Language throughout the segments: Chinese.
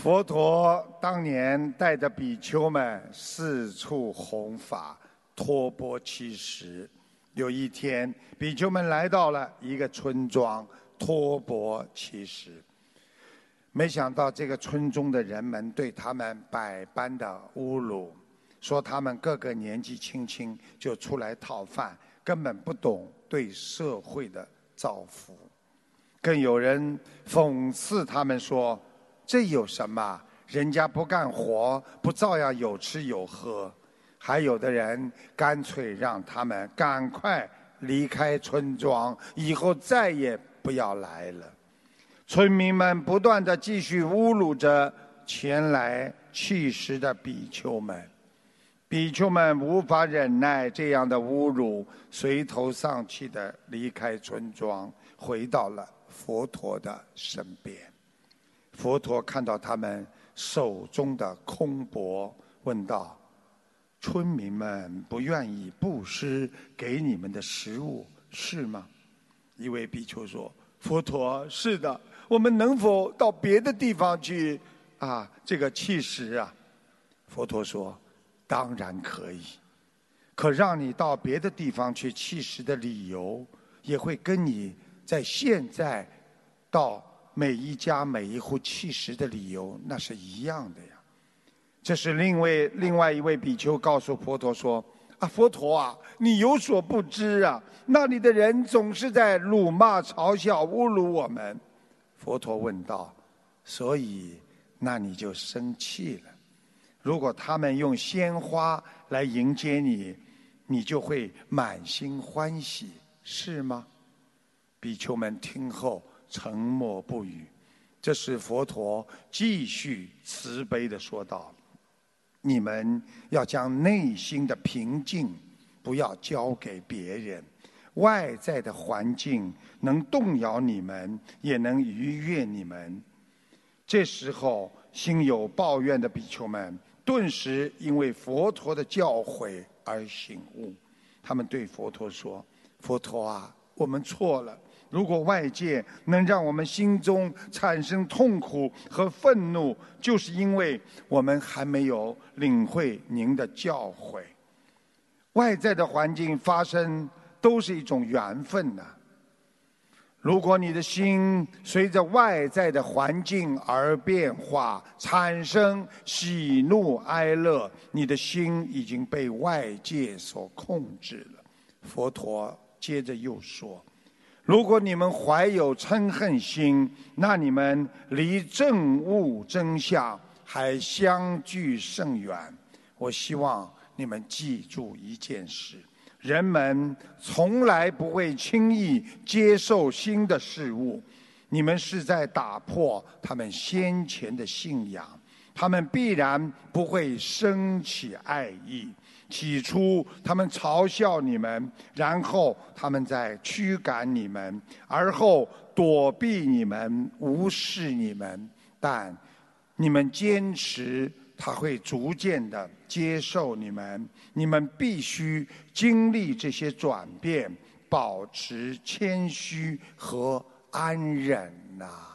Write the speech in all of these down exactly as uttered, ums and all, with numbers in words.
佛陀当年带着比丘们四处弘法，托钵乞食。有一天，比丘们来到了一个村庄，托钵乞食。没想到这个村中的人们对他们百般的侮辱，说他们个个年纪轻轻就出来讨饭，根本不懂对社会的造福。更有人讽刺他们说，这有什么？人家不干活，不照样有吃有喝？还有的人干脆让他们赶快离开村庄，以后再也不要来了。村民们不断地继续侮辱着前来乞食的比丘们，比丘们无法忍耐这样的侮辱，垂头丧气地离开村庄，回到了佛陀的身边。佛陀看到他们手中的空钵，问道：村民们不愿意布施给你们的食物，是吗？一位比丘说：佛陀，是的，我们能否到别的地方去啊这个乞食啊？佛陀说：当然可以，可让你到别的地方去乞食的理由，也会跟你在现在到每一家每一户乞食的理由那是一样的呀。这是另外另外一位比丘告诉佛陀说：啊，佛陀啊，你有所不知啊，那里的人总是在辱骂、嘲笑、侮辱我们。佛陀问道：所以那你就生气了？如果他们用鲜花来迎接你，你就会满心欢喜，是吗？比丘们听后沉默不语。这时佛陀继续慈悲地说道：你们要将内心的平静不要交给别人，外在的环境能动摇你们，也能愉悦你们。这时候心有抱怨的比丘们顿时因为佛陀的教诲而醒悟，他们对佛陀说：佛陀啊，我们错了，如果外界能让我们心中产生痛苦和愤怒，就是因为我们还没有领会您的教诲。外在的环境发生都是一种缘分呐、啊。如果你的心随着外在的环境而变化，产生喜怒哀乐，你的心已经被外界所控制了。佛陀接着又说：如果你们怀有嗔恨心，那你们离正悟真相还相距甚远。我希望你们记住一件事：人们从来不会轻易接受新的事物，你们是在打破他们先前的信仰，他们必然不会生起爱意。起初他们嘲笑你们，然后他们再驱赶你们，而后躲避你们，无视你们。但你们坚持，他会逐渐地接受你们。你们必须经历这些转变，保持谦虚和安忍呐、啊。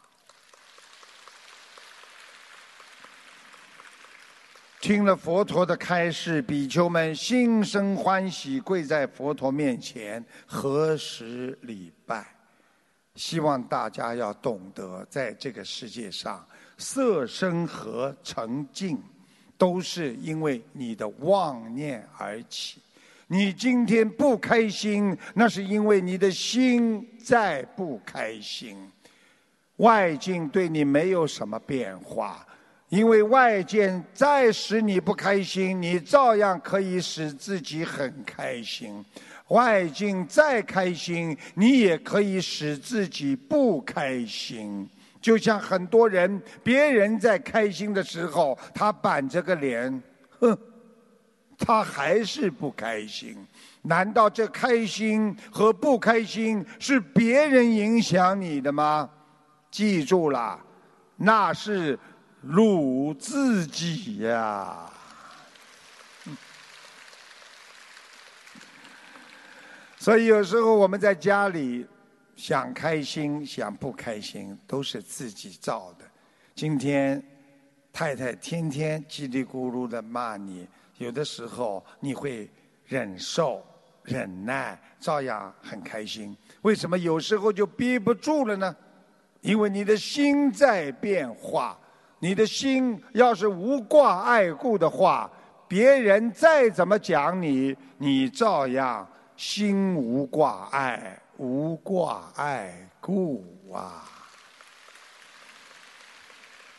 听了佛陀的开示，比丘们心生欢喜，跪在佛陀面前合十礼拜。希望大家要懂得，在这个世界上，色身和成净都是因为你的妄念而起。你今天不开心，那是因为你的心在不开心。外境对你没有什么变化，因为外界再使你不开心，你照样可以使自己很开心。外境再开心，你也可以使自己不开心。就像很多人，别人在开心的时候，他板着个脸，哼，他还是不开心。难道这开心和不开心是别人影响你的吗？记住了，那是辱自己呀。所以有时候我们在家里想开心想不开心都是自己造的。今天太太天天叽里咕噜的骂你，有的时候你会忍受、忍耐，照样很开心。为什么有时候就憋不住了呢？因为你的心在变化，你的心要是无挂碍故的话，别人再怎么讲你，你照样心无挂碍，无挂碍故啊。